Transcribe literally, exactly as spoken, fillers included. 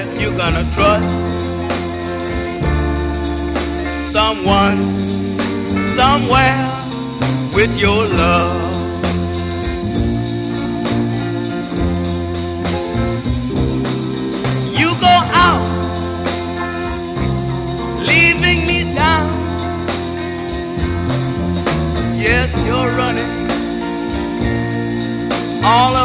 Yes, you're gonna trust someone somewhere with your love. You go out, leaving me down. Yes, you're running all